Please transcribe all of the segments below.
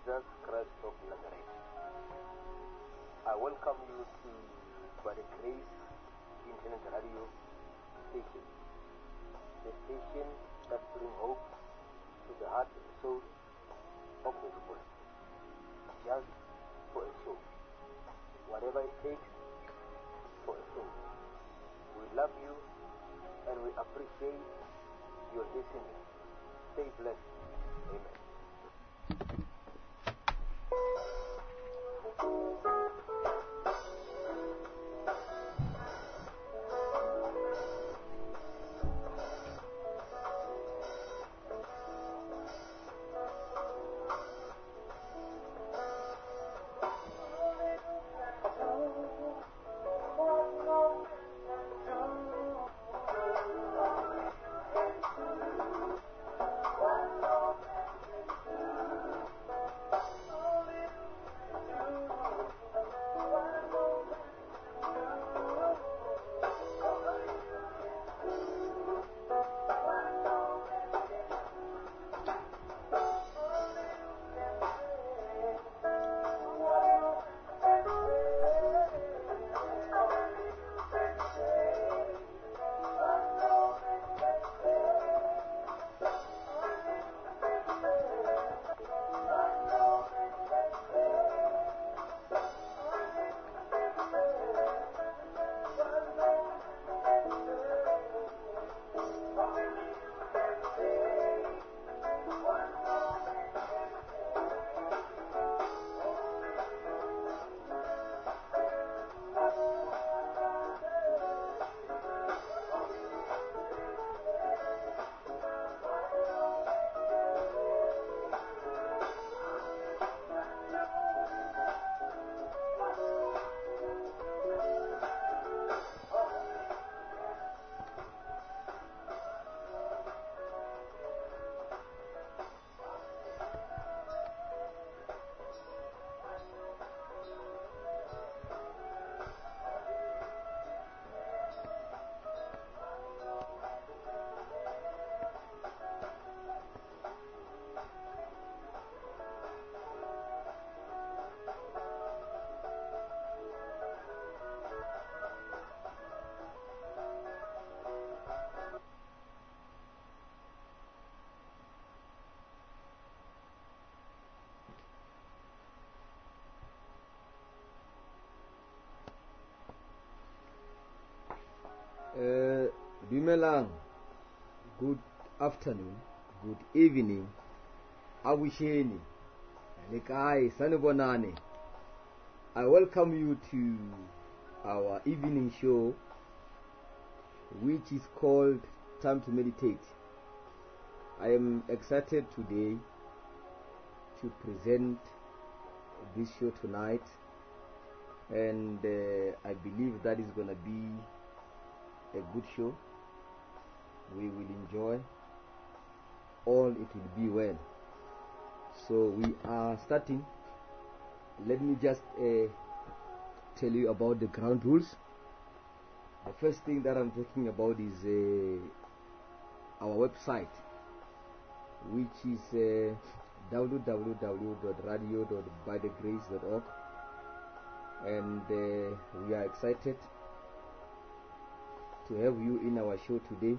Jesus Christ of Nazareth. I welcome you to By the Grace Internet Radio Station, the station that brings hope to the heart and soul of everybody. Just for a soul. Whatever it takes for a soul. We love you and we appreciate your listening. Stay blessed. Amen. Dumelang, good afternoon, good evening, Abusheni, Lekai, Sanibonane. I welcome you to our evening show, which is called Time to Meditate. I am excited today to present this show tonight, and I believe that is going to be a good show. We will enjoy. All it will be well. So we are starting. Let me just tell you about the ground rules. The first thing that I'm talking about is our website, which is www.radio.bythegrace.org, and we are excited to have you in our show today.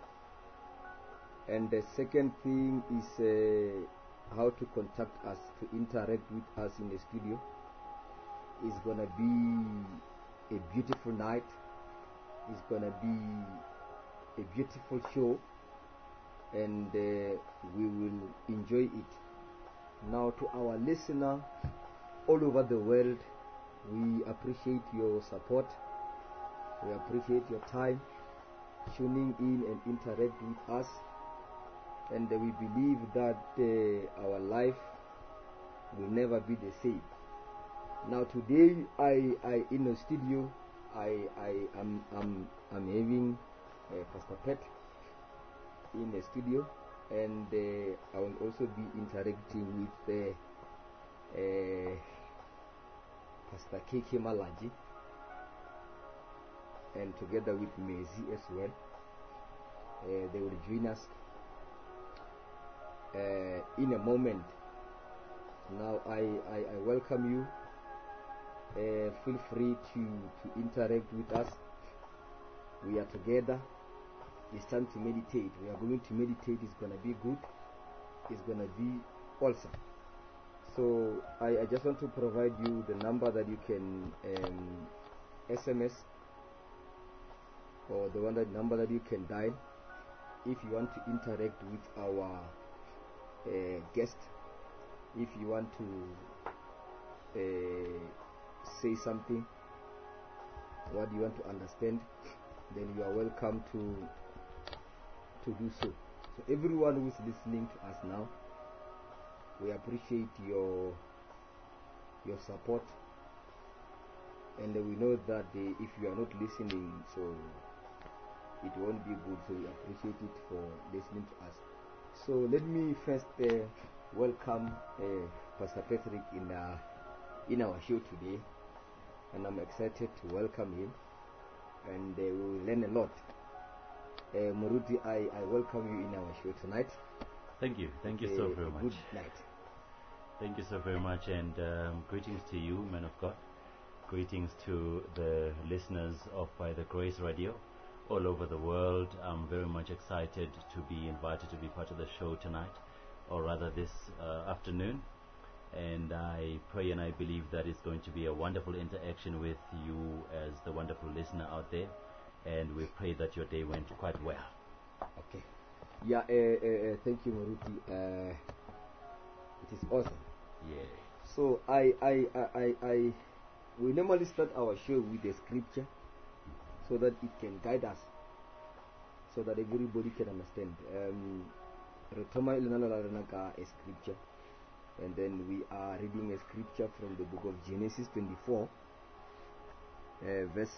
And the second thing is how to contact us, to interact with us in the studio. It's gonna be a beautiful night. It's gonna be a beautiful show, and we will enjoy it. Now, to our listener all over the world, we appreciate your support. We appreciate your time tuning in and interact with us, and we believe that our life will never be the same. Now today, I in the studio, I'm having Pastor Pet in the studio, and I will also be interacting with Pastor KK Malaji, and together with Maisie as well. They will join us in a moment. Now I welcome you. Feel free to interact with us. We are together. It's time to meditate. We are going to meditate. It's going to be good. It's going to be awesome. So I just want to provide you the number that you can SMS, or the number that you can dial if you want to interact with our guest. If you want to say something, what you want to understand, then you are welcome to do so. So everyone who is listening to us now, we appreciate your support, and we know that if you are not listening, so it won't be good. So we appreciate it for listening to us. So let me first welcome Pastor Patrick in our show today, and I'm excited to welcome him, and we will learn a lot. Moruti, I welcome you in our show tonight. Thank you so very much. Good night. Thank you so very much, and greetings to you, man of God. Greetings to the listeners of By the Grace Radio all over the world. I'm very much excited to be invited to be part of the show tonight, or rather this afternoon. And I pray and I believe that it's going to be a wonderful interaction with you as the wonderful listener out there. And we pray that your day went quite well. Okay. Yeah, thank you, Maruti. It is awesome. Yeah. So we normally start our show with a scripture so that it can guide us, so that everybody can understand. Retoma a scripture, and then we are reading a scripture from the book of Genesis 24, verse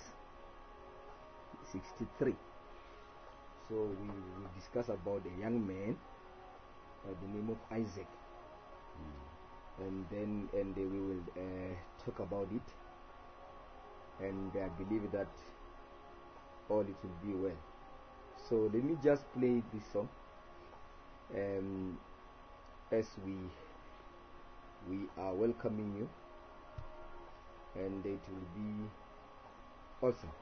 63. So we will discuss about a young man by the name of Isaac, and we will talk about it, and I believe that all it will be well. So let me just play this song as we are welcoming you, and it will be awesome.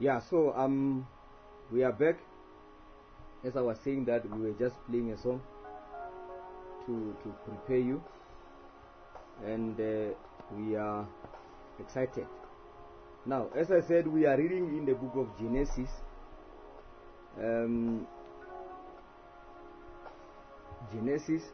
Yeah, so we are back. As I was saying that we were just playing a song to prepare you, and we are excited. Now, as I said, we are reading in the book of Genesis. Genesis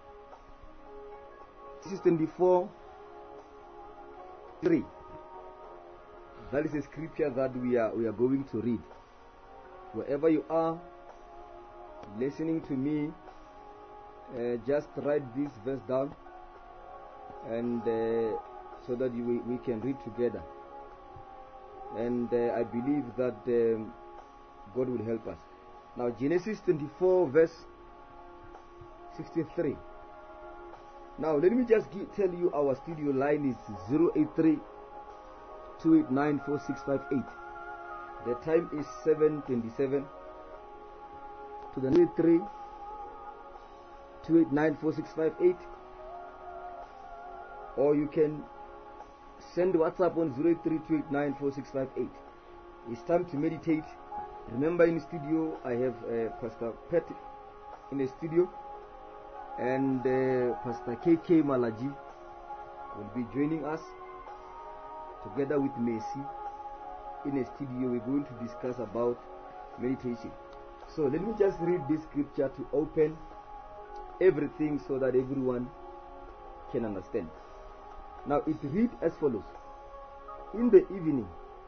24:3. That is a scripture that we are going to read. Wherever you are listening to me, just write this verse down, and so that we can read together. And I believe that God will help us. Now, Genesis 24 verse 63. Now, let me just tell you our studio line is 083-289-4658. The time is 7:27. To the 083-289-4658, or you can send WhatsApp on 083-289-4658. It's time to meditate. Remember, in the studio I have Pastor Pet in the studio, and Pastor KK Malaji will be joining us together with Messi in a studio. We're going to discuss about meditation. So let me just read this scripture to open everything so that everyone can understand. Now it reads as follows. In the evening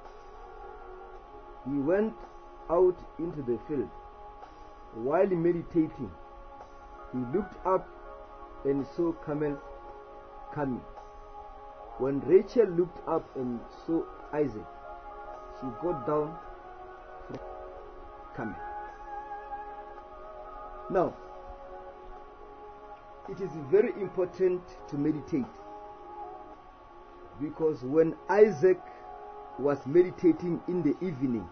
he went out into the field. While meditating, he looked up and saw camels coming. When Rachel looked up and saw Isaac, she got down from the camel. Now, it is very important to meditate, because when Isaac was meditating in the evening,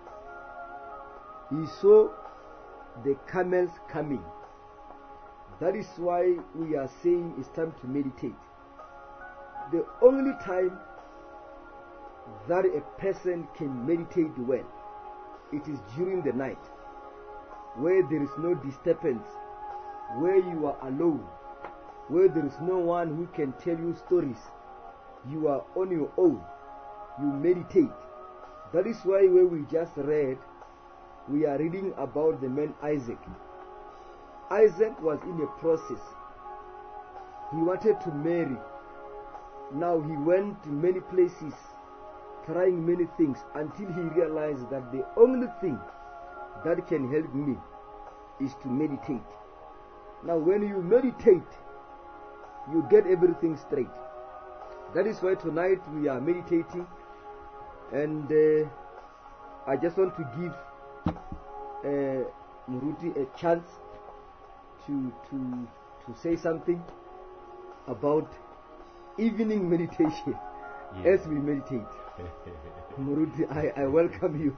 he saw the camels coming. That is why we are saying it's time to meditate. The only time that a person can meditate well, it is during the night, where there is no disturbance, where you are alone, where there is no one who can tell you stories. You are on your own. You meditate. That is why when we just read, we are reading about the man Isaac. Isaac was in a process. He wanted to marry. Now he went to many places, trying many things, until he realized that the only thing that can help me is to meditate. Now when you meditate, you get everything straight. That is why tonight we are meditating, and I just want to give Muruti a chance to say something about evening meditation. As we meditate. Muruti, I welcome you.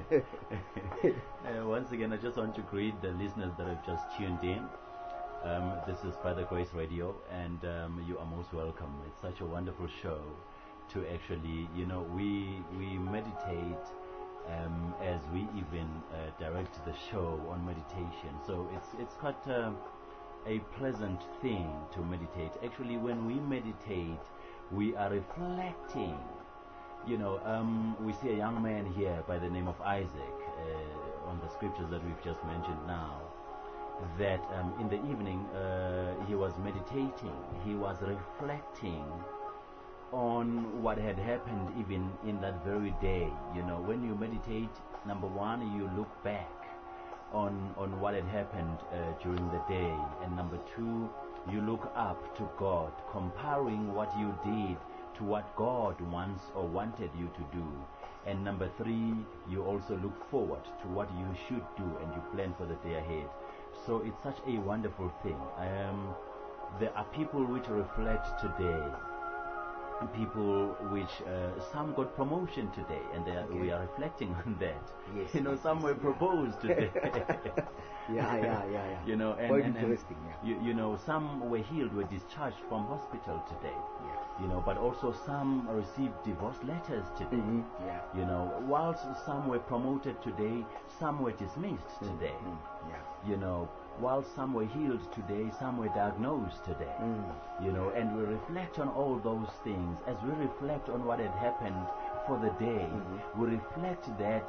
Once again, I just want to greet the listeners that have just tuned in. This is By the Grace Radio, and you are most welcome. It's such a wonderful show to actually, we meditate as we even direct the show on meditation. So it's quite a pleasant thing to meditate. Actually, when we meditate, we are reflecting. We see a young man here by the name of Isaac on the scriptures that we've just mentioned now, that in the evening he was meditating, he was reflecting on what had happened even in that very day. When you meditate, number one, you look back on what had happened during the day, and number two, you look up to God, comparing what you did to what God wants or wanted you to do. And number three, you also look forward to what you should do, and you plan for the day ahead. So it's such a wonderful thing. There are people which reflect today, people which some got promotion today, and we are reflecting on that. Yes, some were proposed today. Yeah. And quite interesting. Some were healed, were discharged from hospital today. Yeah. You know, but also some received divorce letters today. Yeah. You know, whilst some were promoted today, some were dismissed today. Yeah. You know, while some were healed today, some were diagnosed today. You know, and we reflect on all those things. As we reflect on what had happened for the day, we reflect that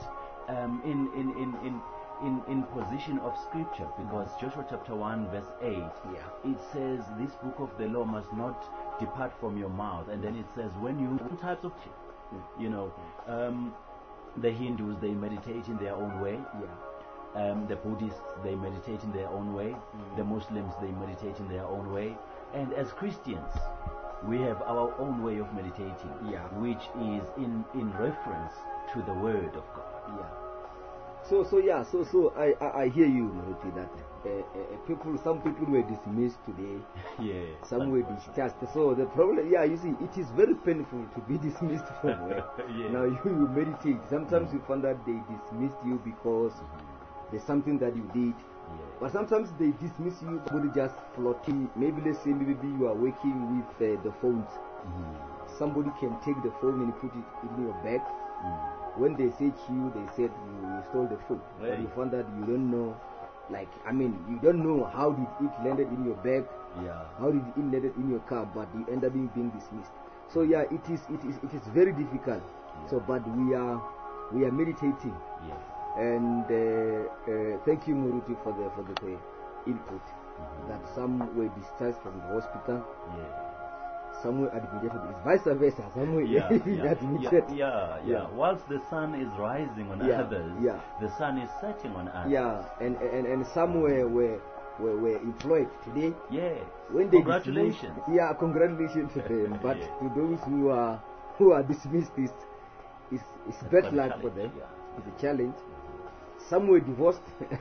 in position of scripture, because Joshua chapter 1 verse 8, it says this book of the law must not depart from your mouth. And then it says when you types of you know, the Hindus, they meditate in their own way. The Buddhists, they meditate in their own way. The Muslims, they meditate in their own way. And as Christians, we have our own way of meditating, which is in reference to the Word of God. So I hear you, Maruti, that some people were dismissed today. Some were discharged. So the problem, you see, it is very painful to be dismissed from work. Now you meditate. Sometimes you find that they dismissed you because there's something that you did. But sometimes they dismiss you, somebody just floating. Maybe let's say maybe you are working with the phones. Somebody can take the phone and put it in your bag. When they search you, they said you stole the phone. But you found that you don't know, you don't know how did it landed in your bag, how did it landed in your car, but you end up being dismissed. So it is very difficult. So, but we are meditating. And thank you, Muruti, for the input. That some were discharged from the hospital. Some were admitted. It's vice versa. Some were admitted. Whilst the sun is rising on others, the sun is setting on others. And some were employed today. When they congratulations. Congratulations to them. But to those who are dismissed, it's bad luck for them. It's a challenge. Some were divorced.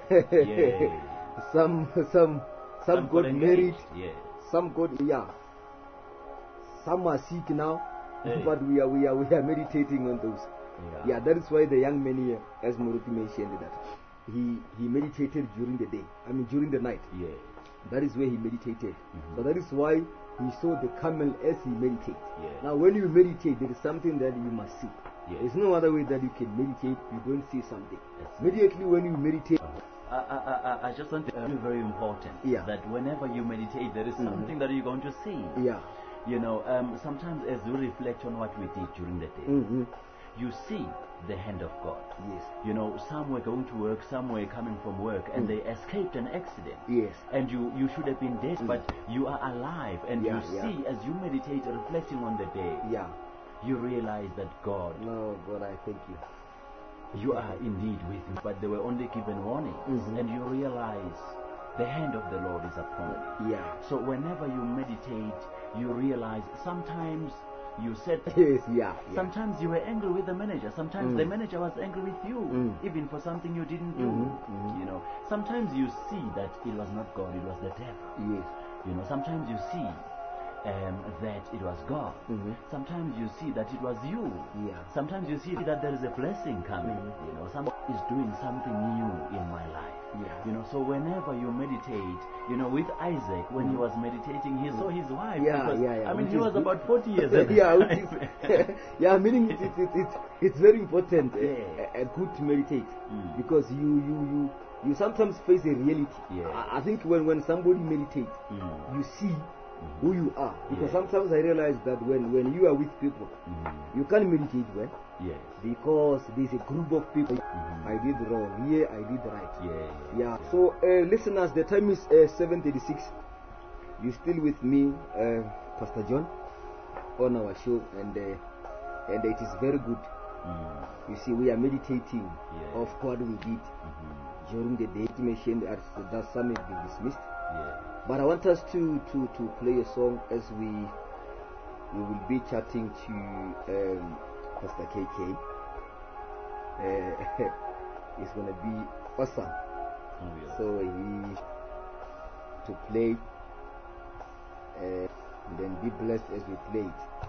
Some got married. Some got Some are sick now, but we are meditating on those. That is why the young man here, as Muruti mentioned, that he meditated during the day. During the night. That is where he meditated. So that is why he saw the camel as he meditated. Now, when you meditate, there is something that you must see. There's no other way that you can meditate. You don't see something. Immediately when you meditate. I just want to be very important that whenever you meditate, there is something that you're going to see. You know, sometimes as we reflect on what we did during the day, you see the hand of God. You know, some were going to work, some were coming from work, and they escaped an accident. And you should have been dead, but you are alive, and you see, as you meditate, reflecting on the day, you realize that God, I thank you. You are indeed with me, but they were only given warnings, and you realize the hand of the Lord is upon you. So whenever you meditate, you realize sometimes you said sometimes you were angry with the manager, sometimes the manager was angry with you, even for something you didn't do. You know, sometimes you see that it was not God, it was the devil. You know, sometimes you see that it was God. Sometimes you see that it was you. Sometimes you see that there is a blessing coming. You know, someone is doing something new in my life. You know, so whenever you meditate, you know, with Isaac, when he was meditating, he saw his wife. I mean, he was about 40 years old. Meaning it's very important good to meditate because you sometimes face a reality. I think when somebody meditates, you see who you are, because sometimes I realize that when you are with people, you can't meditate well, because there's a group of people. I did wrong here, I did right. So listeners, the time is 7:36. You still with me, Pastor John, on our show, and it is very good. You see, we are meditating of what we did during the day. Mentioned that some may be dismissed. But I want us to play a song as we will be chatting to Pastor KK. It's going to be awesome. So he to play, and then be blessed as we play it.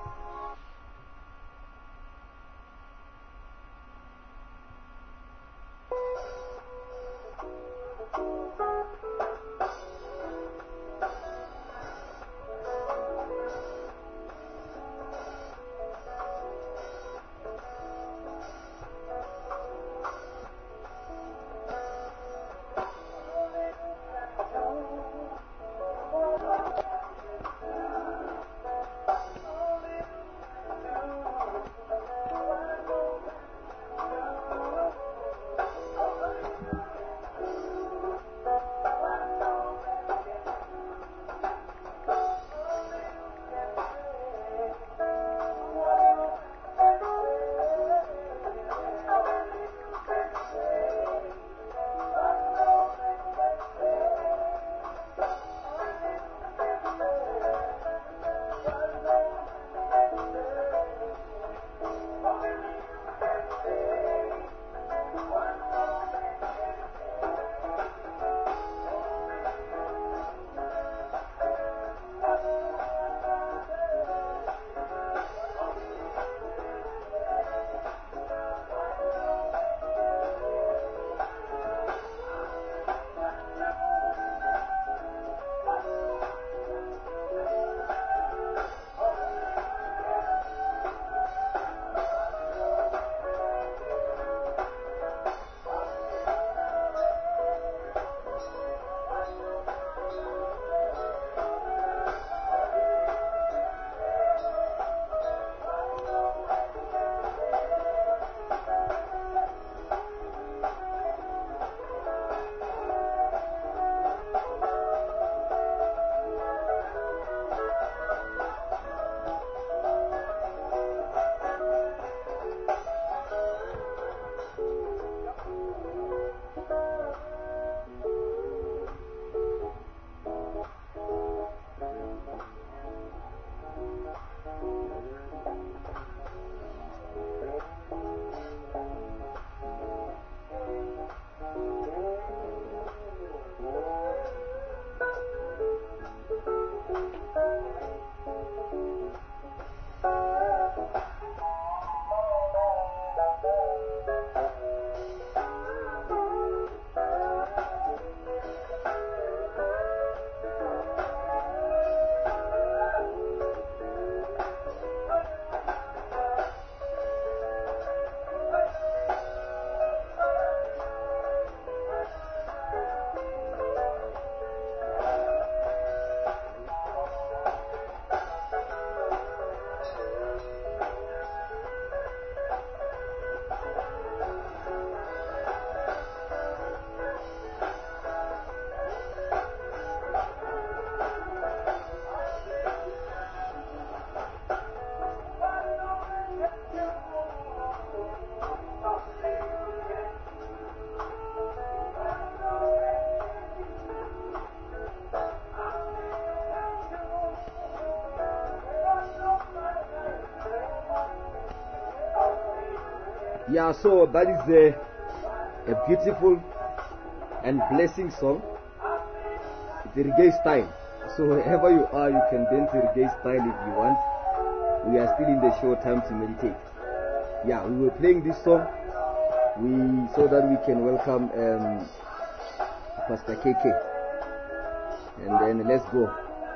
Yeah, so that is a beautiful and blessing song. It's a reggae style. So wherever you are, you can dance the reggae style if you want. We are still in the show Time to Meditate. Yeah, we were playing this song so that we can welcome Pastor KK. And then let's go.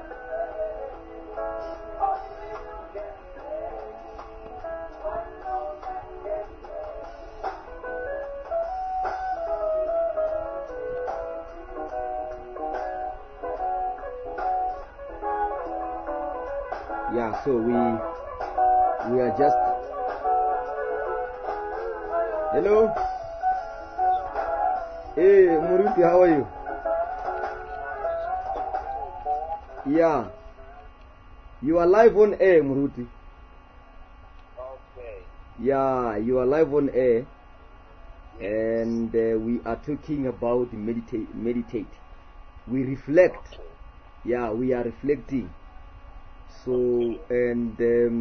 Yeah, so we are just. Hello. Hey, Muruti, how are you? Yeah. You are live on air, Muruti. Okay. Yeah, you are live on air. And we are talking about meditate. We reflect. Okay. Yeah, we are reflecting. So, and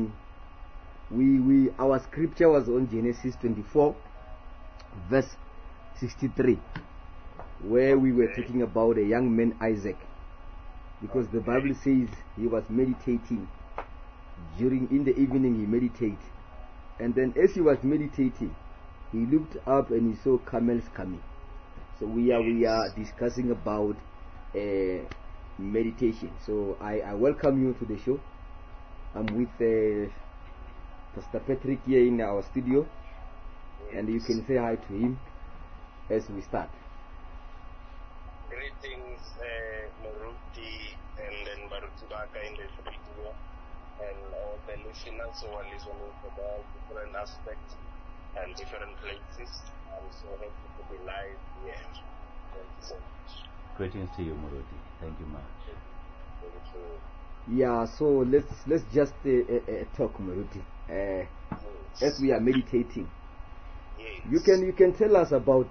our scripture was on Genesis 24, verse 63, where we were talking about a young man, Isaac, because the Bible says he was meditating. In the evening he meditated, and then as he was meditating, he looked up and he saw camels coming. So we are discussing about meditation. So I welcome you to the show. I'm with Pastor Patrick here in our studio, and you can say hi to him as we start. Greetings, Muruti, and then Barutubaka in the studio, and all the listeners who are listening about different aspects and different places. I'm so happy to be live here. Thank you so much. Greetings to you, Muruti. Thank you much. Thank you. Yeah, so let's just talk, Muruti. As we are meditating, Yes. you can tell us about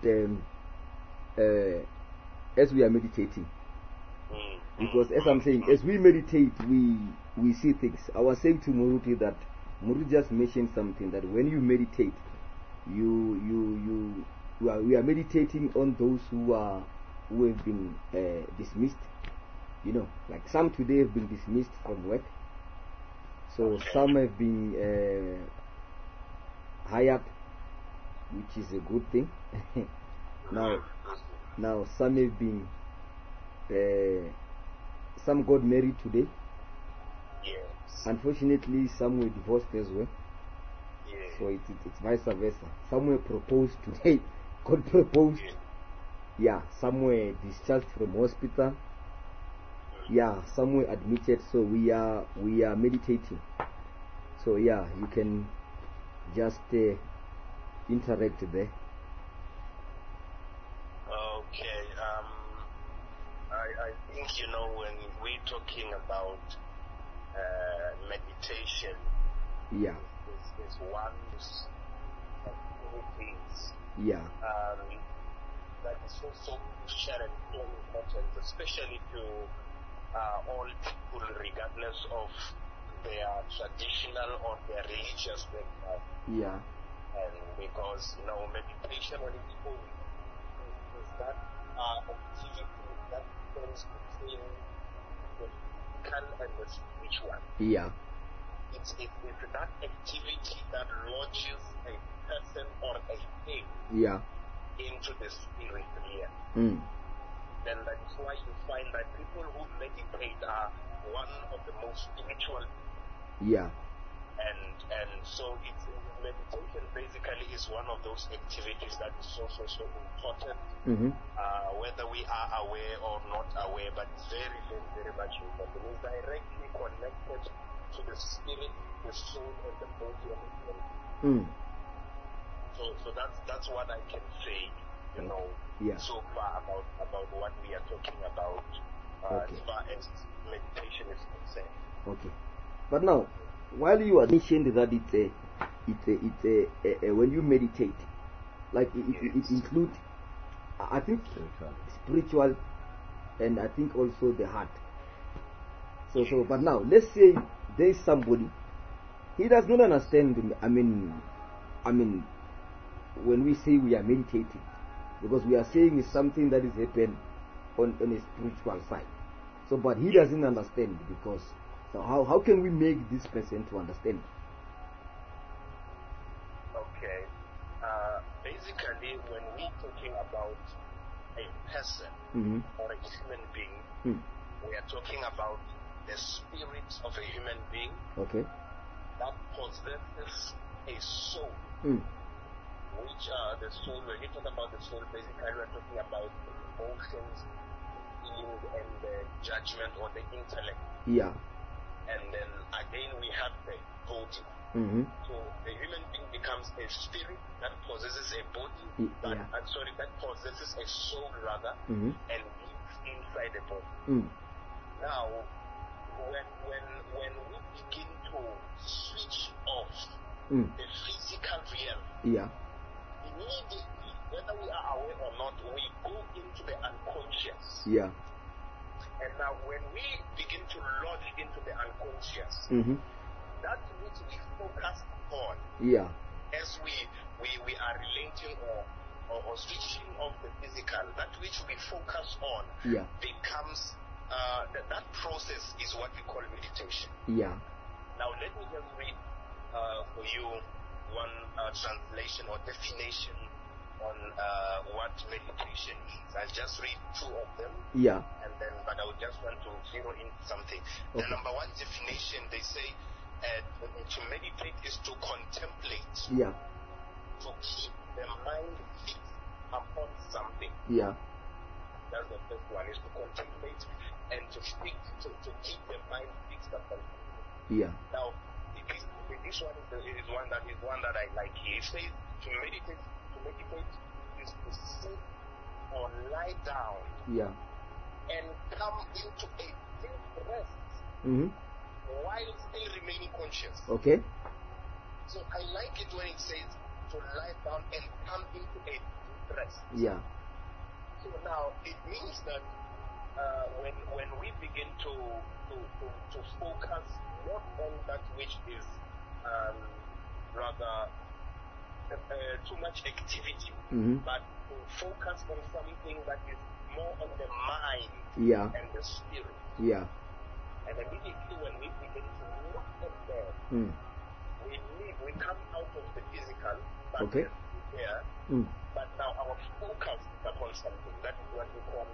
as we are meditating, because as I'm saying, as we meditate, we see things. I was saying to Muruti that Muruti just mentioned something, that when you meditate, we are meditating on those who have been dismissed. You know, like some today have been dismissed from work. So some have been hired, which is a good thing. Now some have been some got married today. Yes. Unfortunately, some were divorced as well. Yes. So it's vice versa. Some were proposed today, got proposed. Yeah, some were discharged from hospital. Yeah, some were admitted. So we are meditating. So yeah, you can just interact there. Okay. I think when we're talking about meditation, Yeah, is one activities yeah, that is so crucial and so important, especially to all people, regardless of their traditional or their religious background. yeah, And because meditation on its own is that activity that comes between the physical and the spiritual. yeah, It's that activity that launches a person or a thing yeah. into the spirit realm. Mm. Then that is why you find that people who meditate are one of the most spiritual. Yeah, And so it's meditation basically is one of those activities that is so important, whether we are aware or not aware, but it's very, very, very much important. It's directly connected to the spirit, the soul, and the body of the person. So that's what I can say, Yeah. so far about what we are talking about Okay. as far as meditation is concerned. Okay. But now, while you are mentioned that it's when you meditate, like it includes, I think, spiritual, and I think also the heart. So but now let's say there is somebody, he does not understand. I mean when we say we are meditating, because we are saying it's something that is happening on a spiritual side. So, but he doesn't understand, because so how can we make this person to understand? Okay. Basically, when we're talking about a person or a human being, we are talking about the spirit of a human being Okay. that possesses a soul. Which the soul, when you talk about the soul, basically we're talking about the emotions, feelings, and the judgment or the intellect. Yeah. And then again we have the body. So the human being becomes a spirit that possesses a body, that possesses a soul rather, and lives inside the body. Now, when we begin to switch off the physical realm, immediately, whether we are aware or not, we go into the unconscious. Yeah. And now when we begin to lodge into the unconscious, that which we focus on, as we are relating or switching off the physical, that which we focus on becomes, that process is what we call meditation. Yeah. Now let me just read for you one translation or definition on what meditation is. I'll just read two of them. Yeah. And then, but I would just want to zero in something. Okay. The number one definition, they say, to meditate is to contemplate. Yeah. To keep the mind fixed upon something. Yeah. That's the first one, is to contemplate and to keep the mind fixed upon something. Yeah. Now, this one is one that I like here. It says to meditate is to sit or lie down and come into a deep rest while still remaining conscious. Okay. So I like it when it says to lie down and come into a deep rest. Yeah. So now it means that when we begin to focus not on that which is rather too much activity, but to focus on something that is more on the mind and the spirit. Yeah. And immediately when we begin to look at that, we come out of the physical, but there. But now our focus is upon something. That is what we call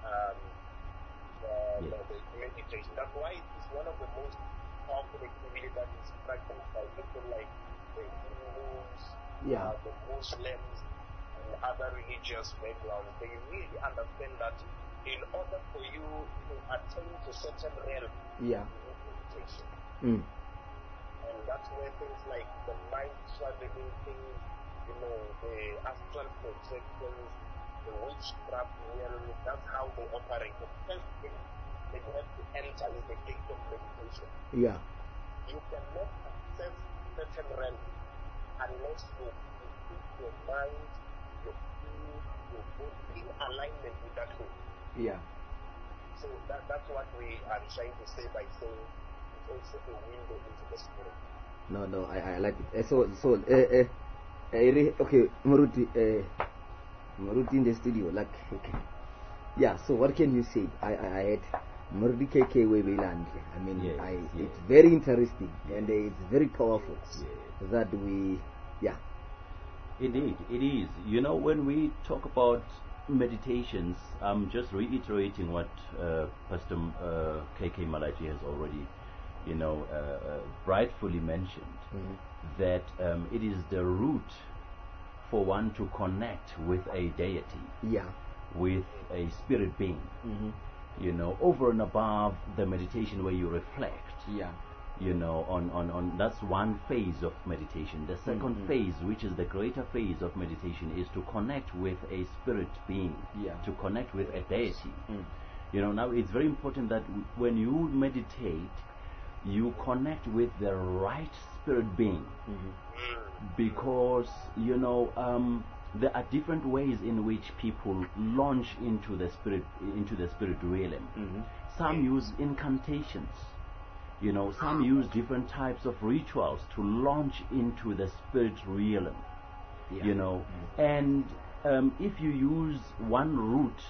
the meditation. That's why it is one of the most powerful activities that is practiced by people like the Hindus, the Muslims, and other religious backgrounds. They really understand that in order for you to attain to certain realm, you need meditation. And that's where things like the mind traveling things, the astral projections, the witchcraft realm, that's how they operate. The first thing they have to enter is the gate of meditation. Yeah. You cannot access certain realms unless you keep your mind, your feelings, your body in alignment with that thing. Yeah. So that's what we are trying to say by saying it's also a window into the spirit. No, I like it. Okay, Maruti in the studio, like, okay. Yeah, so what can you say? I had Maruti KK Webeland. I mean, it's very interesting and it's very powerful that we, Indeed, it is. When we talk about meditations, I'm just reiterating what Pastor KK Malachi has already, rightfully mentioned, that it is the route for one to connect with a deity, with a spirit being, over and above the meditation where you reflect, on that's one phase of meditation. The second phase, which is the greater phase of meditation, is to connect with a spirit being, to connect with a deity. Now it's very important that when you meditate, you connect with the right spirit being, because there are different ways in which people launch into the spirit realm. Some use incantations. Some use different types of rituals to launch into the spirit realm. Yeah. You know, and if you use one route,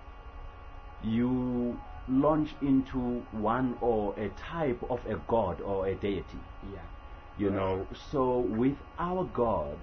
you launch into one or a type of a god or a deity. Yeah. You know, so with our God,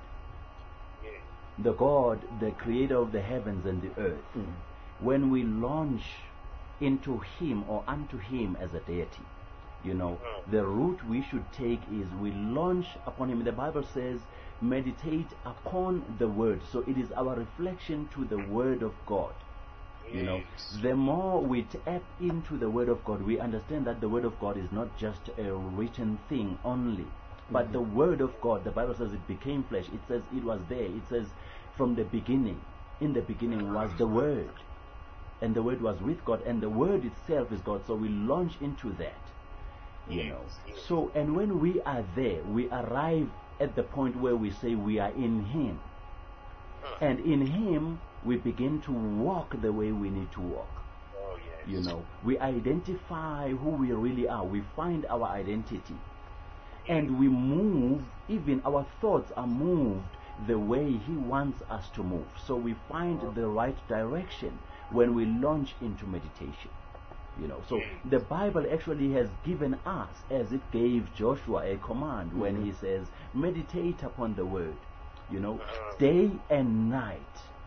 the God, the creator of the heavens and the earth, when we launch into him or unto him as a deity, you know, the route we should take is we launch upon him. The Bible says, meditate upon the word. So it is our reflection to the word of God. You know, the more we tap into the word of God, we understand that the word of God is not just a written thing only, but the word of God, the Bible says it became flesh. It says it was there. It says from the beginning, in the beginning was the word, and the word was with God, and the word itself is God. So we launch into that, you know. So, and when we are there, we arrive at the point where we say we are in him, and in him we begin to walk the way we need to walk. You know, we identify who we really are. We find our identity, and we move. Even our thoughts are moved the way he wants us to move. So we find the right direction when we launch into meditation. You know, so the Bible actually has given us, as it gave Joshua a command when he says, meditate upon the word, you know, day and night.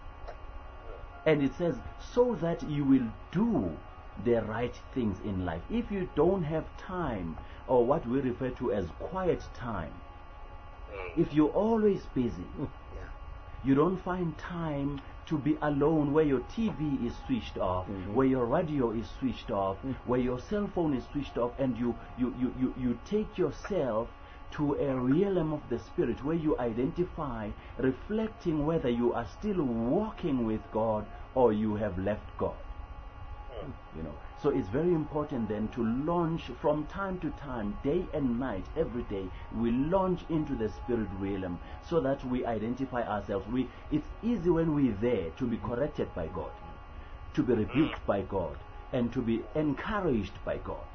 And it says, so that you will do the right things in life. If you don't have time, or what we refer to as quiet time, if you're always busy, you don't find time to be alone, where your TV is switched off, where your radio is switched off, where your cell phone is switched off, and you take yourself to a realm of the spirit where you identify, reflecting whether you are still walking with God or you have left God. You know, so it's very important then to launch from time to time, day and night, every day. We launch into the spirit realm so that we identify ourselves. It's easy when we're there to be corrected by God, to be rebuked by God, and to be encouraged by God.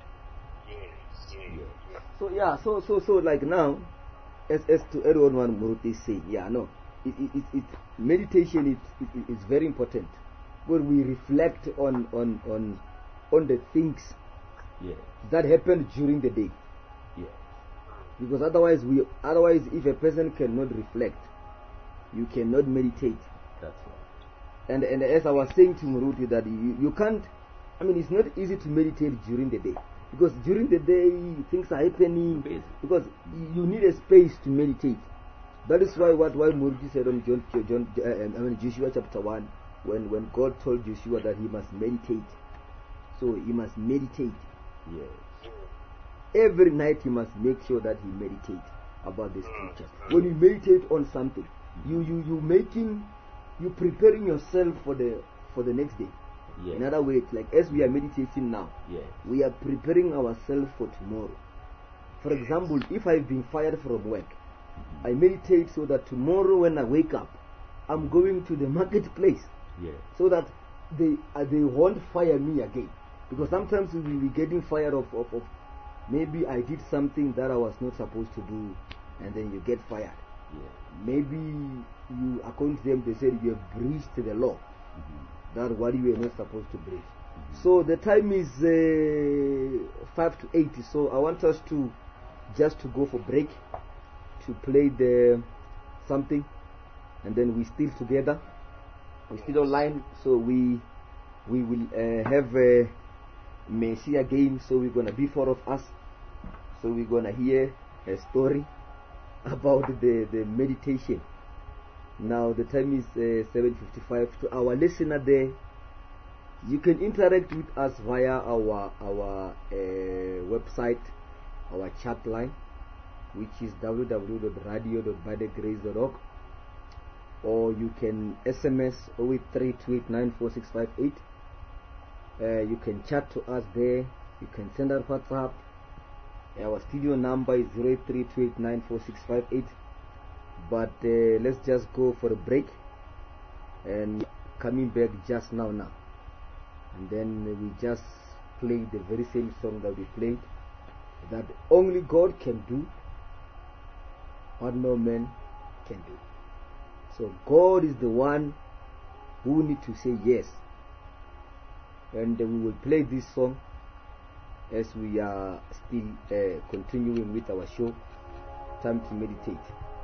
So yeah, so like now, as to add on what Muruti is saying, meditation is very important, where we reflect on the things that happen during the day. Because otherwise, if a person cannot reflect, you cannot meditate. That's right. And as I was saying to Muruti, that you can't. I mean, it's not easy to meditate during the day, because during the day things are happening. Because you need a space to meditate. That is why what Muruti said on Joshua chapter 1, when God told Joshua that he must meditate. So he must meditate. Yes. Every night he must make sure that he meditates about the scriptures. When you meditate on something, you preparing yourself for the next day. Yes. In other words, like as we are meditating now, we are preparing ourselves for tomorrow. For example, if I've been fired from work, I meditate so that tomorrow when I wake up, I'm going to the marketplace, so that they won't fire me again. Because sometimes we will be getting fired of maybe I did something that I was not supposed to do, and then you get fired. Maybe you, according to them, they said you have breached the law. That what you were not supposed to breach. So the time is 5 to 8. So I want us to just to go for break, to play the something, and then we still together. We still online. So we will have a Messi again. So we're gonna be 4 of us. So we're gonna hear a story about the meditation. Now the time is 7:55. To our listener there, you can interact with us via our website, our chat line, which is www.radio.bythegrace.org, or you can SMS 0832894658. You can chat to us there. You can send our WhatsApp. Our studio number is 0832894658. But let's just go for a break, and coming back just now, and then we just play the very same song that we played, that only God can do, what no man can do. So God is the one who need to say yes. And we will play this song as we are still continuing with our show, Time to Meditate.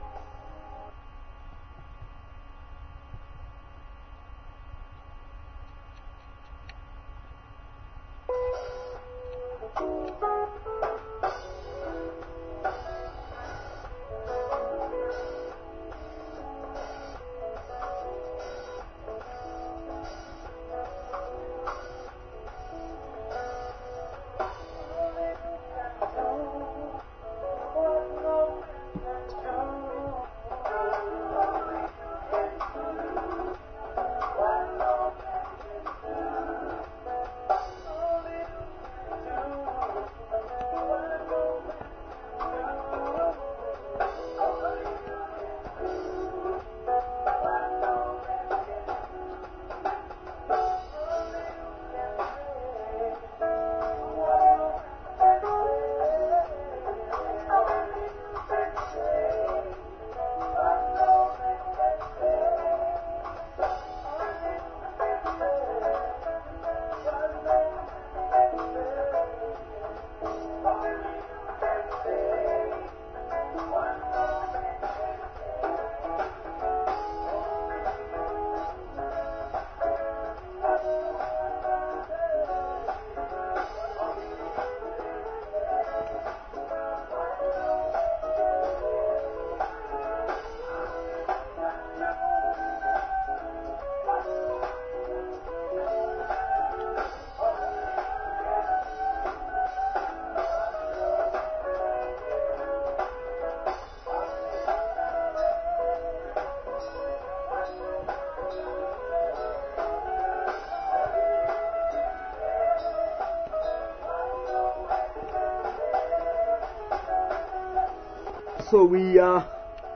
So we are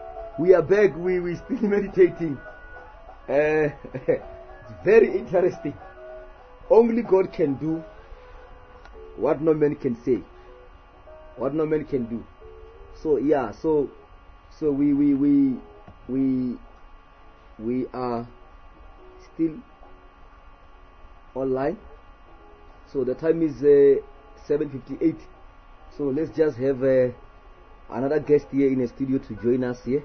back. We still meditating. It's very interesting. Only God can do what no man can say. What no man can do. So yeah. So we are still online. So the time is 7:58. So let's just have another guest here in the studio to join us here.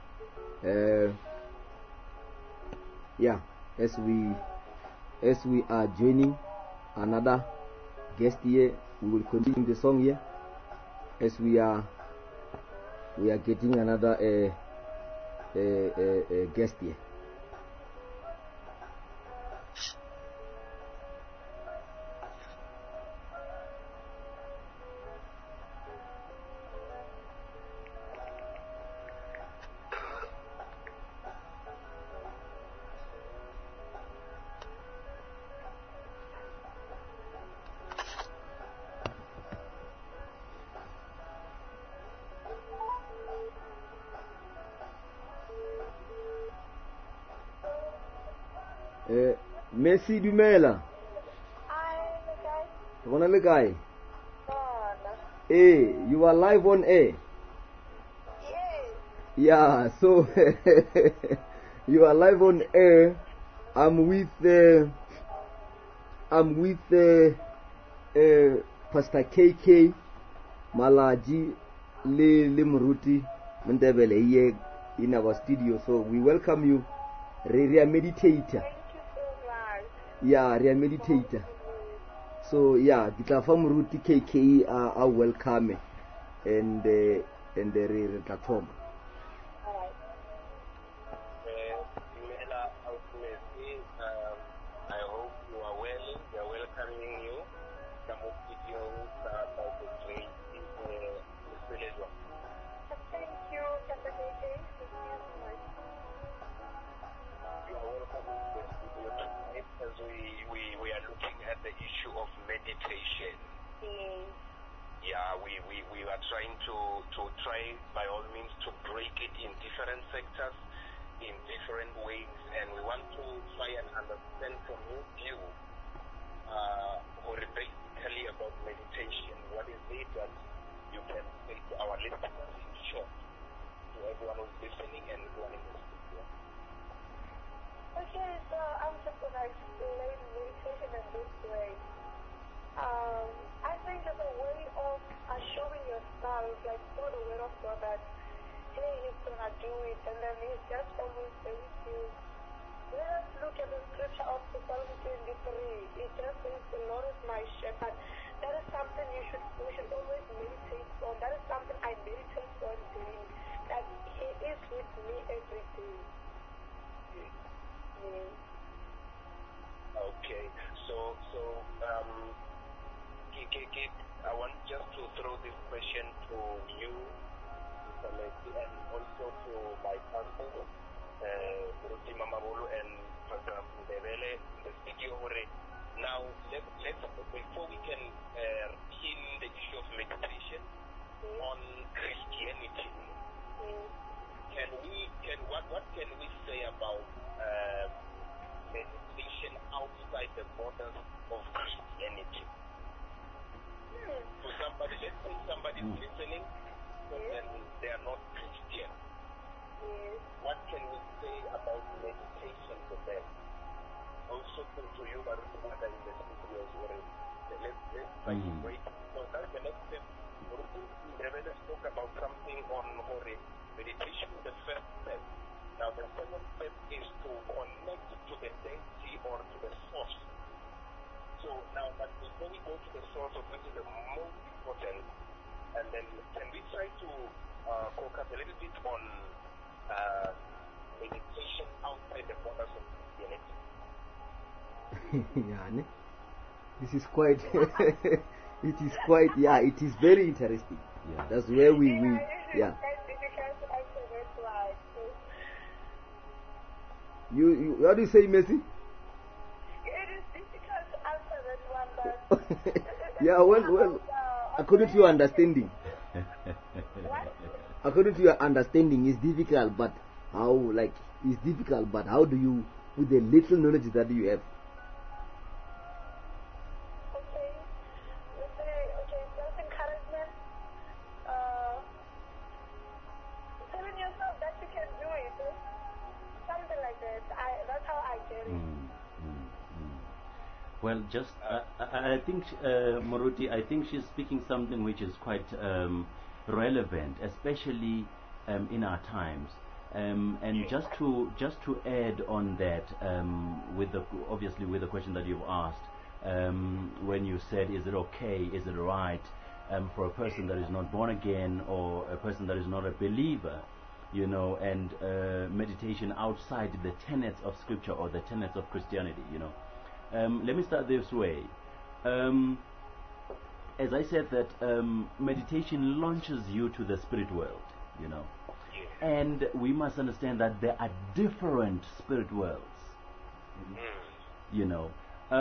Yeah, as we are joining another guest here, we will continue the song here as we are getting another guest here. Messi Dumela. Bona le kae? Hey, you are live on air. Yeah, so you are live on air. I'm with Pastor KK Malaji Le Muruti Mndebele here in our studio. So we welcome you, Ria Meditator. Yeah, Ria Meditator. So yeah, Gitafa Muruti KK are welcome and the platform. I hope you are well. We are welcoming you. Some of videos about the great village. Thank you, Pastor KK. Thank you so much. You are welcome to the studio tonight as we are looking at the issue of meditation. Yeah, we are trying to try by all means to break it in different sectors, in different ways, and we want to try and understand from your view, or basically about meditation. What is it that you can say to our listeners in short, to everyone who's listening and everyone in the studio? meditation to you, Mr. Leslie, and also to my cousin, Ruti Mamabolo and Pastor Ndebele in the studio. Now, before we can pin the issue of meditation on Christianity, what can we say about meditation outside the borders of Christianity? So somebody, let's say somebody's listening, and they are not Christian. What can we say about meditation to them? Also to you, Maruta, in the studios, let's try to wait. So that's the next step. Maruta spoke about something on Hori. Meditation is the first step. Now the second step is to connect to the deity or to the source. So now, but before we go to the source of which is the most important, and then can we try to focus a little bit on meditation outside the borders of Christianity? Yeah, this is quite it is quite, yeah, it is very interesting. Yeah. That's where we That's difficult to answer this one. you what do you say, Messi? It is difficult to answer this one, but Yeah, well, according to your understanding, what? according to your understanding, it's difficult, but how, like, it's difficult, but how do you, with the little knowledge that you have? Okay. Let's say, okay, self-encouragement. Telling yourself that you can do it. Something like that. That's how I get it. Well, just I think Moruti, I think she's speaking something which is quite relevant, especially in our times. And just to add on that, with the obviously with the question that you've asked, when you said, is it okay, is it right for a person that is not born again or a person that is not a believer, you know, and meditation outside the tenets of Scripture or the tenets of Christianity, you know. Let me start this way. As I said, that meditation launches you to the spirit world, you know. And we must understand that there are different spirit worlds, you know.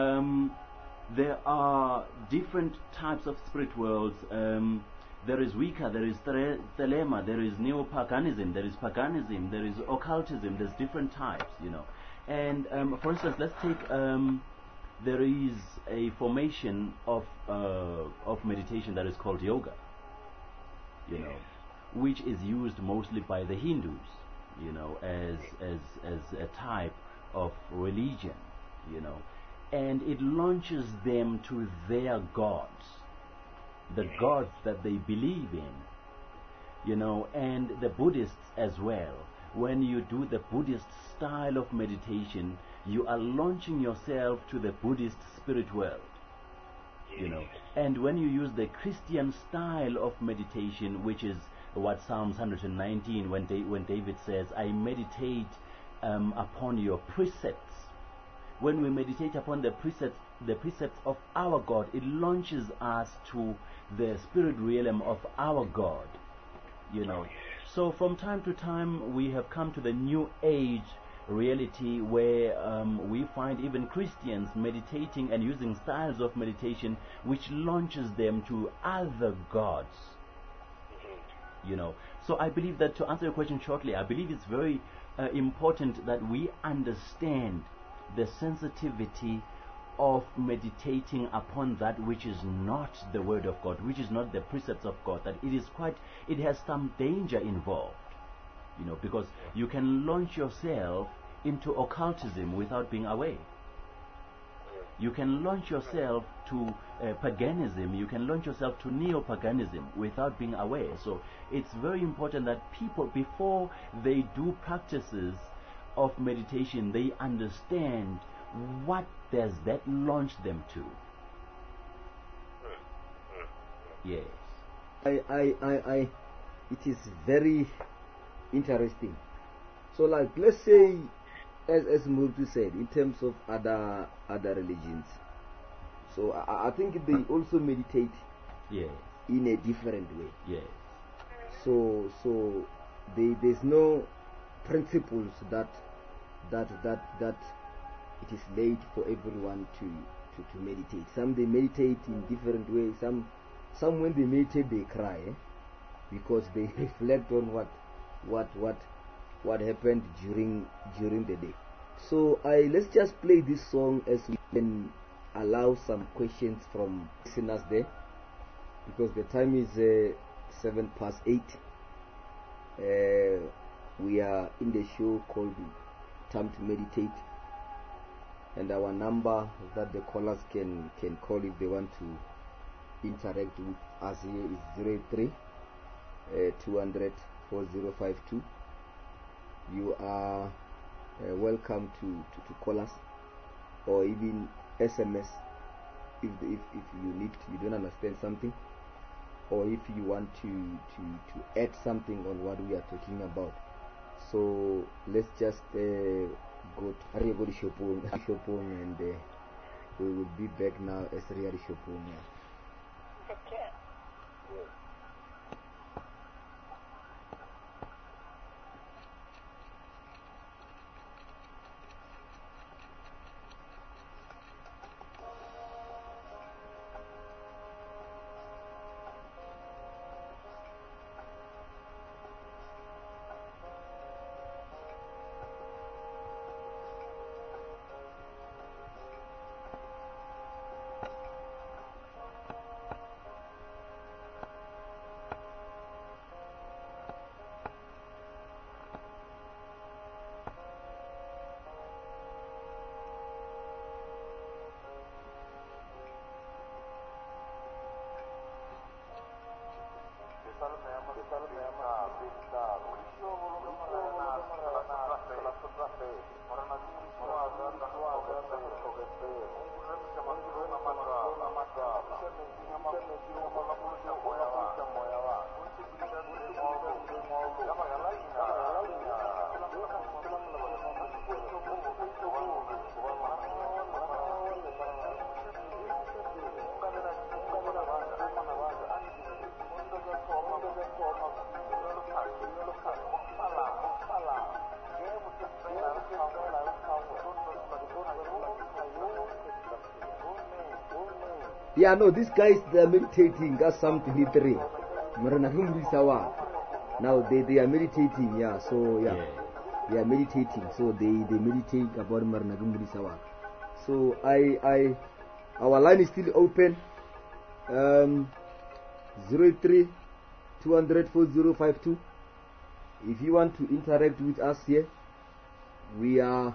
There are different types of spirit worlds. There is Wicca, there is Thelema, there is neo-paganism, there is paganism, there is occultism. There's different types, you know. And for instance, let's take there is a formation of meditation that is called yoga, you know, which is used mostly by the Hindus, you know, as a type of religion, you know, and it launches them to their gods, the gods that they believe in, you know, and the Buddhists as well. When you do the Buddhist style of meditation, you are launching yourself to the Buddhist spirit world, you know. And when you use the Christian style of meditation, which is what Psalms 119, when David says, I meditate upon your precepts. When we meditate upon the precepts of our God, it launches us to the spirit realm of our God, you know. So from time to time we have come to the new age reality where we find even Christians meditating and using styles of meditation which launches them to other gods, you know. So I believe that, to answer your question shortly, I believe it's very important that we understand the sensitivity of meditating upon that which is not the word of God, which is not the precepts of God, that it has some danger involved, you know, because you can launch yourself into occultism without being aware. You can launch yourself to paganism, you can launch yourself to neo-paganism without being aware. So it's very important that people, before they do practices of meditation, they understand what does that launch them to. Yes. It is very interesting. So, like, let's say, as Murtu said, in terms of other religions, so I think they also meditate. Yes. in a different way. Yes. So there's no principles that it is laid for everyone to meditate. Some they meditate in different ways. Some when they meditate they cry, because they reflect on what happened during the day. So let's just play this song as we can allow some questions from listeners there, because the time is 8:07. We are in the show called Time to Meditate, and our number that the callers can call if they want to interact with us here is 03 200 4052. You are welcome to call us, or even SMS if you don't understand something, or if you want to add something on what we are talking about. So let's just go to Shopong and we will be back now as Riyadi Shopong. Okay. Yeah, no, these guys, they are meditating. That's something literally. Now they are meditating, yeah. So yeah, they are meditating. So they meditate about Maranagumri Sawa. So our line is still open. 03 200 4052. If you want to interact with us here, we are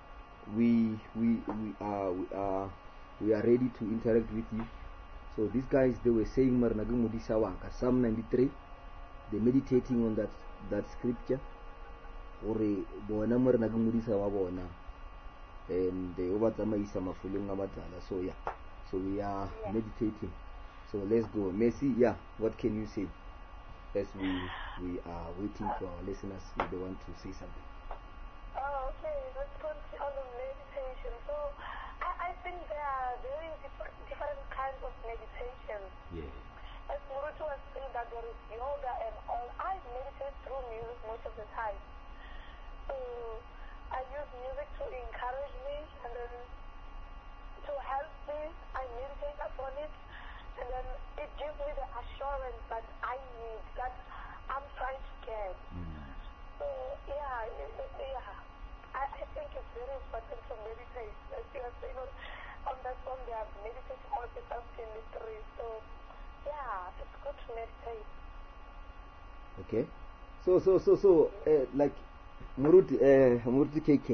ready to interact with you. So these guys, they were saying Maranagumudi Sawaka, Psalm 93, they're meditating on that scripture, or Bona Maranagumudi Sawabona, and the Obatama Isama Fulungamatala. So yeah, so we are meditating. So let's go. Messi, yeah, what can you say as we are waiting for our listeners if they want to say something? Oh, okay, let's continue on the meditation. So I think there are very different kinds of meditation. Yeah. As Murutu was saying that there is yoga and all, I meditate through music most of the time. So I use music to encourage me and then to help me. I meditate upon it, and then it gives me the assurance that I need, that I'm trying to get. So yeah, I think it's very important to meditate. As you are saying on that song, they are meditating on the Psalm 23. So yeah, it's good to meditate. Okay. So like Muruti KK,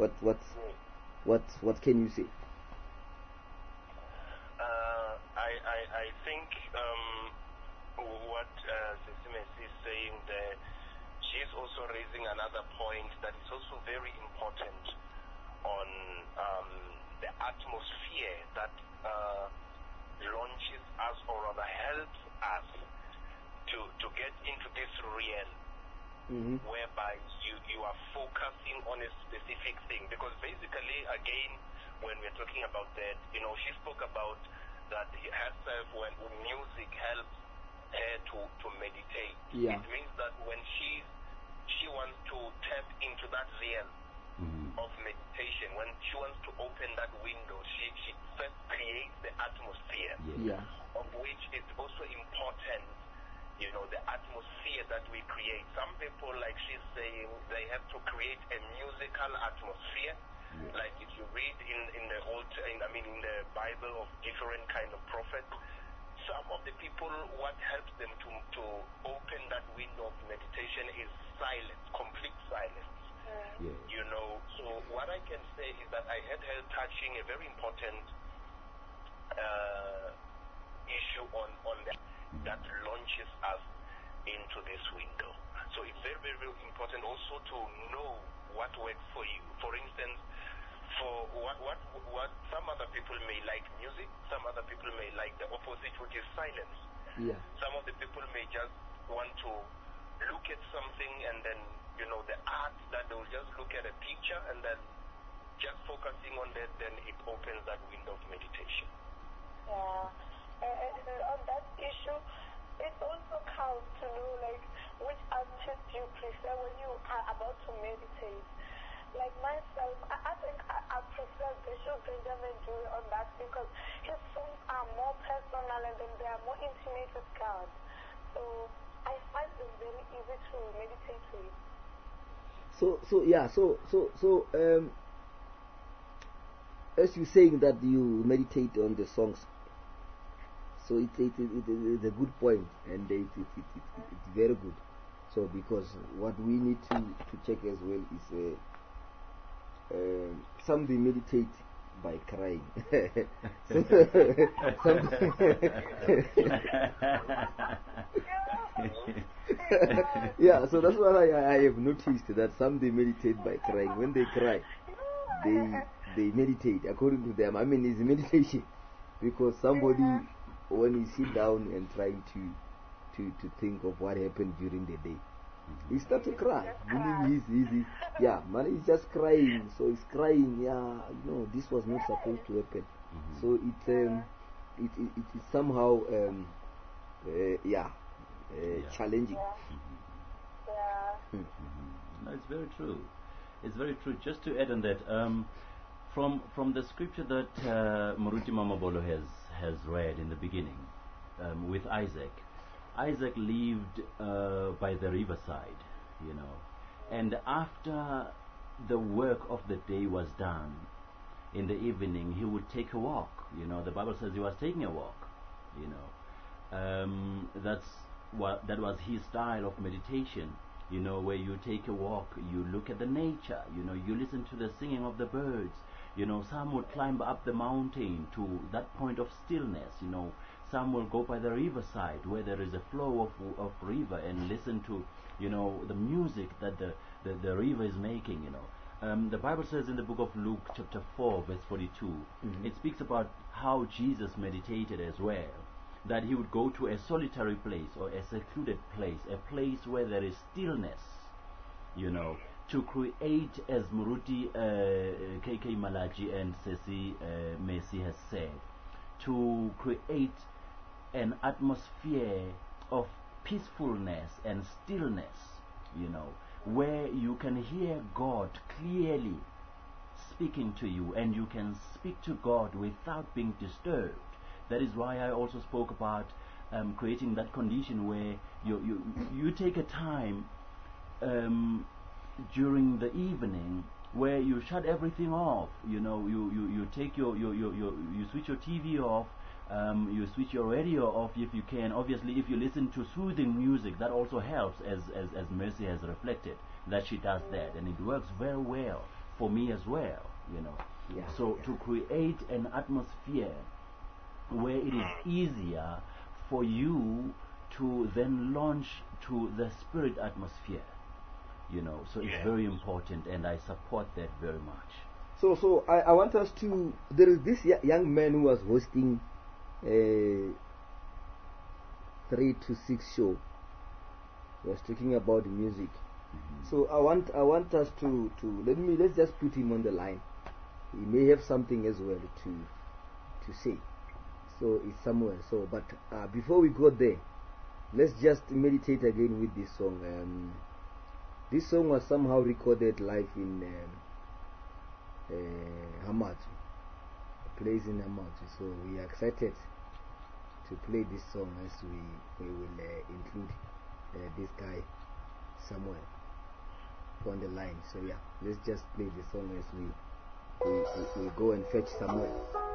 what can you say? I think what Sesime is saying there, she's also raising another point that is also very important on the atmosphere that launches us, or rather helps us to get into this realm whereby you are focusing on a specific thing. Because basically, again, when we're talking about that, she spoke about that herself, when music helps her to meditate. Yeah. It means that when she wants to tap into that realm of meditation, when she wants to open that window, she first creates the atmosphere, of which it's also important, the atmosphere that we create. Some people, like she's saying, they have to create a musical atmosphere. Like if you read in the in the Bible of different kind of prophets, some of the people, what helps them to open that window of meditation is silence, complete silence. So what I can say is that I had her touching a very important issue on that launches us into this window. So it's very, very, very important also to know what works for you. For instance, for what some other people may like music, some other people may like the opposite, which is silence. Some of the people may just want to look at something and then, the art that they'll just look at a picture and then just focusing on that, then it opens that window of meditation. Yeah. And on that issue, it also counts to know like which artist you prefer when you are about to meditate. Like myself, I think I prefer Bishop Benjamin Dewey on that because his songs are more personal and then they are more intimate with God. So I find them very easy to meditate with. As you're saying that you meditate on the songs, so it's a good point, and it's very good. So because what we need to check as well is some they meditate by crying. So that's what I have noticed, that some they meditate by crying. When they cry, they meditate according to them. I mean, it's meditation, because somebody, when he sit down and trying to think of what happened during the day, he start to cry. Meaning he's just crying. So he's crying. No, this was not supposed to happen. So it is somehow challenging. No, it's very true. It's very true. Just to add on that, from the scripture that Moruti Mamabolo has read in the beginning, with Isaac. Isaac lived by the riverside, and after the work of the day was done, in the evening he would take a walk. The Bible says he was taking a walk. That was his style of meditation. Where you take a walk, you look at the nature. You listen to the singing of the birds. Some would climb up the mountain to that point of stillness. Some will go by the riverside where there is a flow of river and listen to, the music that the river is making, The Bible says in the book of Luke chapter 4 verse 42, it speaks about how Jesus meditated as well. That he would go to a solitary place or a secluded place, a place where there is stillness, to create, as Muruti KK Malachi and Ceci Messi has said, to create an atmosphere of peacefulness and stillness, where you can hear God clearly speaking to you and you can speak to God without being disturbed. That is why I also spoke about creating that condition where you take a time during the evening where you shut everything off. You take you switch your TV off. You switch your radio off if you can. Obviously, if you listen to soothing music, that also helps, as Mercy has reflected, that she does that, and it works very well for me as well. To create an atmosphere where it is easier for you to then launch to the spirit atmosphere. So it's very important, and I support that very much. So I want us to. There is this young man who was hosting a 3 to 6 show. He was talking about music. So I want us to let's just put him on the line. He may have something as well to say. So it's somewhere. So, but before we go there, let's just meditate again with this song. This song was somehow recorded live in Hamachi, a place in Hamachi. So we are excited to play this song as we will include this guy somewhere on the line. So yeah, let's just play the song as we go and fetch somewhere.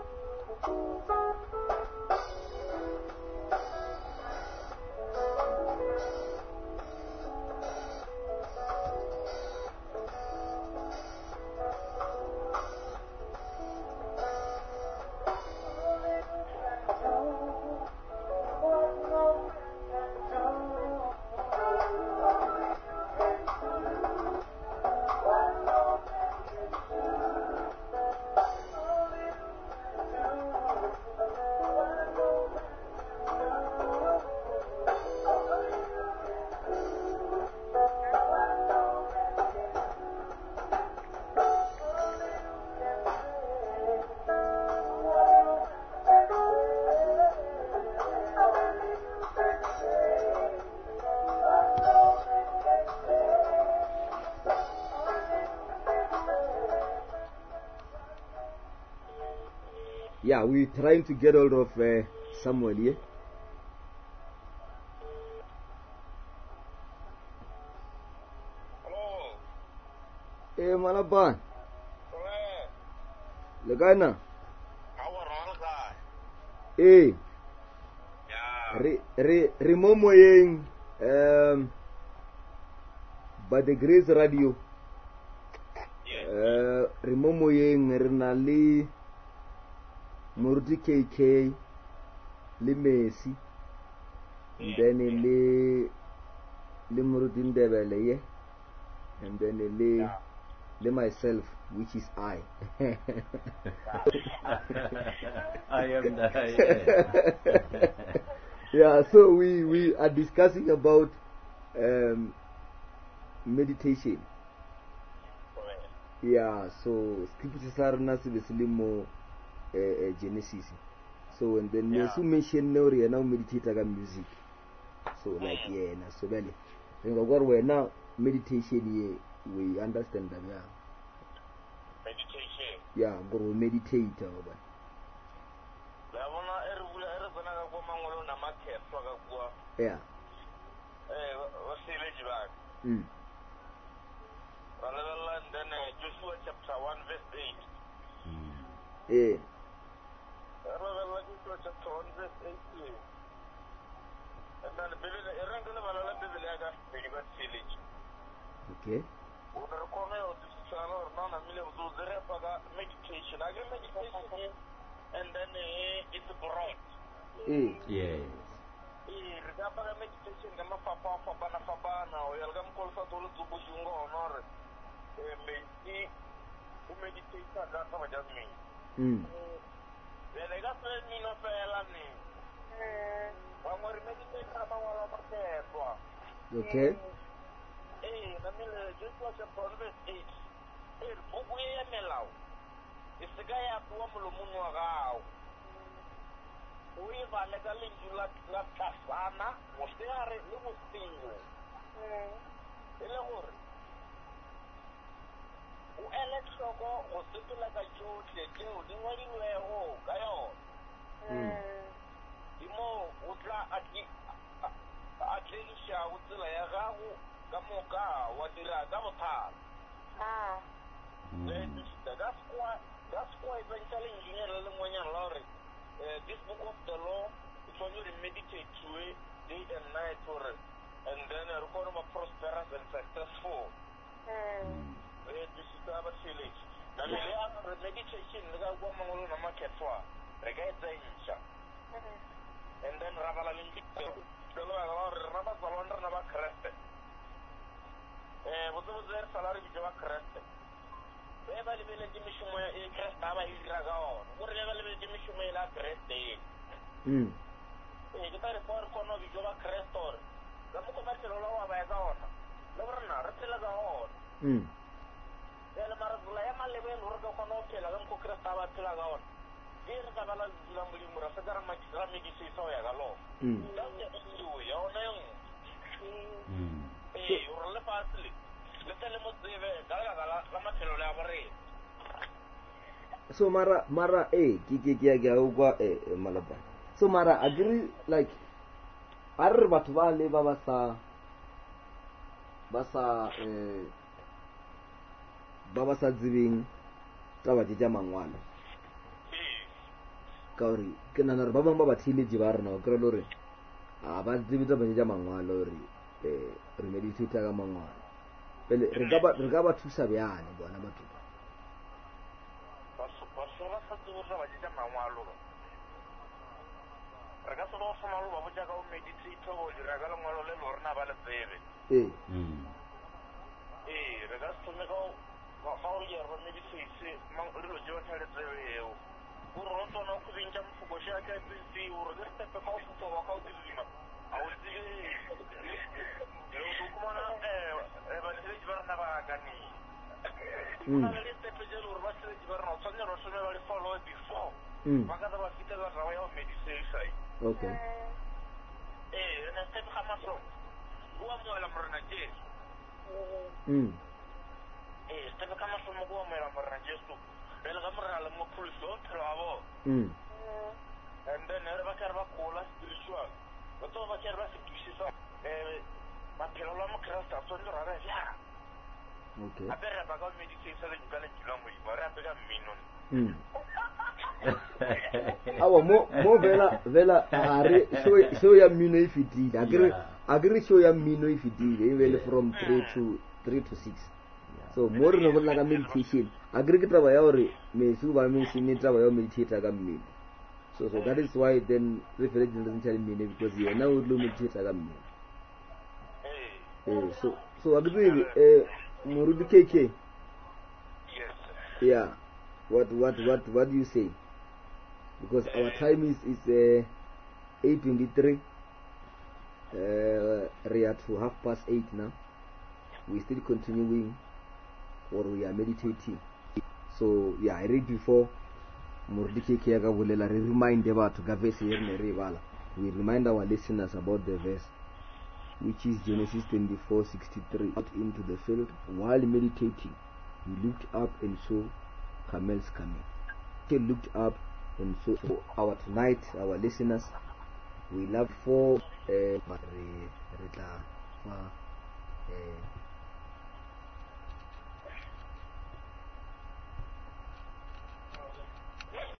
Yeah, we're trying to get hold of someone here. Hello. Hey, Malaban. Hello. Lagana. How are you? Hey. Yeah. Remomo yeng by the Grace Radio. Yes. Remomo yeng Renali Murdi KK li Messi, then li Murdi Ndebele, and then li myself, which is I. I am the Yeah, so we are discussing about meditation. Yeah, so scriptures are not the Genesis. So and then you mention now we now meditate again music. So like na so bele. Then we now meditation we understand that Meditation. Yeah, go meditate over. Yeah. Then Joshua chapter 1 verse 8. Yeah. Joshua chapter 1 verse 8. And then the village. Okay. Meditation. I get meditation and then it's broad. Yes. Meditation kama fabana oyalgam kolsa tolu tubushungo honor meditate agata wajami Vele gasle ni no fela ni Wamori meditate kama wala marketwa. Okay. Namile Joshua chapter 8. Buku ya melau. Isigaya kuwa mulumunu agao. Uiva legali njula la kasana, mosteare lumu stingue. Ile hori. Uelexoko ositu la kachote cheo dingwali weho kayo. Imo utla atleisha utla ya gahu kamoka wadira gamota. That's why eventually engineer Lungwanyan Lorry. This book of the law, it's when you meditate through it day and night for it. And then a record of prosperous and successful. This is our village. Now we have a meditation, we got one more on the market for regard the insha. And then Rabalalin the law Rabasalonder Nava Crested. What was their salary to a crested? Never live in Jimmy Shumay, a crest, Nava is Dragon. What never live in Jimmy Shumay, la crested. You got a poor corner of your crestor. The Mukomatil Loa by Gaon. Lorna, Ratilagaon. The Marazulema living Rodo Conotel, Crestava Tilagaon. So mara malaba. So mara agree like ar batho ba le ba sa tsebeng taba tša mangwalo ka gore ke nana re ba bangwe ba ba teenage ba rena o kry le gore a ba tsebe taba tša mangwalo gore re meditate ka mangwalo pele re ka ba thusa bjane bona batho okay. And then spiritual. But over here, okay. Awa mo vela are show ya mino ifitile agree show ya mino ifitile even from 3 to 6. So more no bona ka meditation agree ke taba ya hore me su ba me sine taba ya meditate ka mmino. So that is why then reference doesn't tell me because you now do meditate ka mmino. So agree Murudu KK. Yes. Yeah. What do you say? Because our time is 8:23. We are to 8:30 now. We still continuing, or we are meditating. So yeah, I read before. Murdike remind about we remind our listeners about the verse, which is Genesis 24:63. Out into the field while meditating, he looked up and saw camels coming. He looked up and saw. For our tonight, our listeners, we love for